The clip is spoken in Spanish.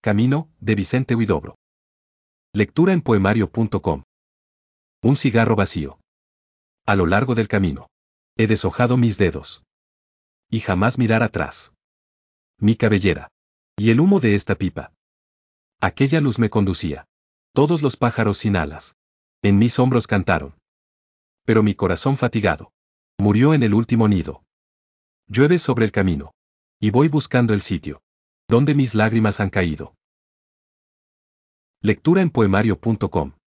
Camino, de Vicente Huidobro. Lectura en poemario.com. Un cigarro vacío. A lo largo del camino. He deshojado mis dedos. Y jamás mirar atrás. Mi cabellera. Y el humo de esta pipa. Aquella luz me conducía. Todos los pájaros sin alas. En mis hombros cantaron. Pero mi corazón fatigado. Murió en el último nido. Llueve sobre el camino. Y voy buscando el sitio. Donde mis lágrimas han caído. Lectura en poemario.com.